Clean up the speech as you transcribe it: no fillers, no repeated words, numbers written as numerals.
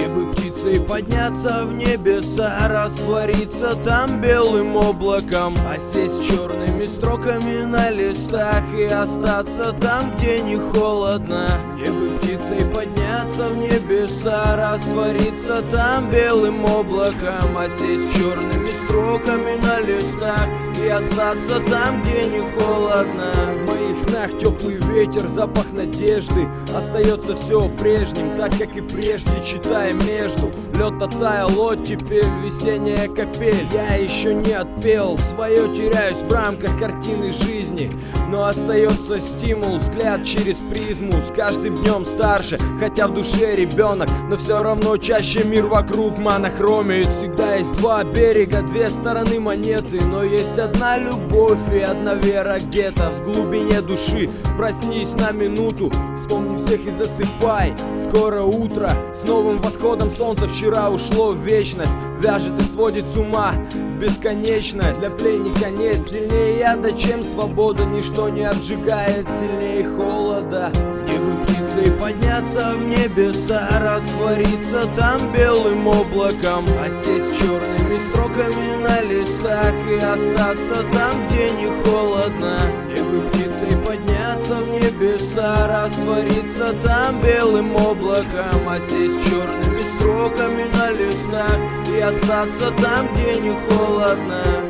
Мне бы птицей подняться в небеса, раствориться там белым облаком, а сесть черными строками на листах и остаться там, где не холодно. Мне бы птицей подняться в небеса, раствориться там белым облаком, а сесть черными строками на листах и остаться там, где не холодно. В моих снах теплый ветер, запах надежды. Остается все прежним, так как и прежде, читая между. Лед оттаял, оттепель, весенняя капель. Я еще не отпел, свое теряюсь в рамках картины жизни. Но остается стимул, взгляд через призму. С каждым днем старше, хотя в душе ребенок, но все равно чаще мир вокруг монохромия. Ведь всегда есть два берега, две стороны монеты, но есть одна любовь и одна вера где-то в глубине души. Проснись на минуту, вспомни всех и засыпай. Скоро утро, с новым восходом солнца. Вчера ушло в вечность, вяжет и сводит с ума бесконечность. Для пленника нет сильнее яда, чем свобода. Ничто не обжигает сильнее холода. Мне бы птицей подняться в небеса, раствориться там белым облаком, а сесть черными строками на листах и остаться там, где не холодно. Мне бы птицей подняться в небеса, раствориться там белым облаком, а сесть черными строками на листах и остаться там, где не холодно.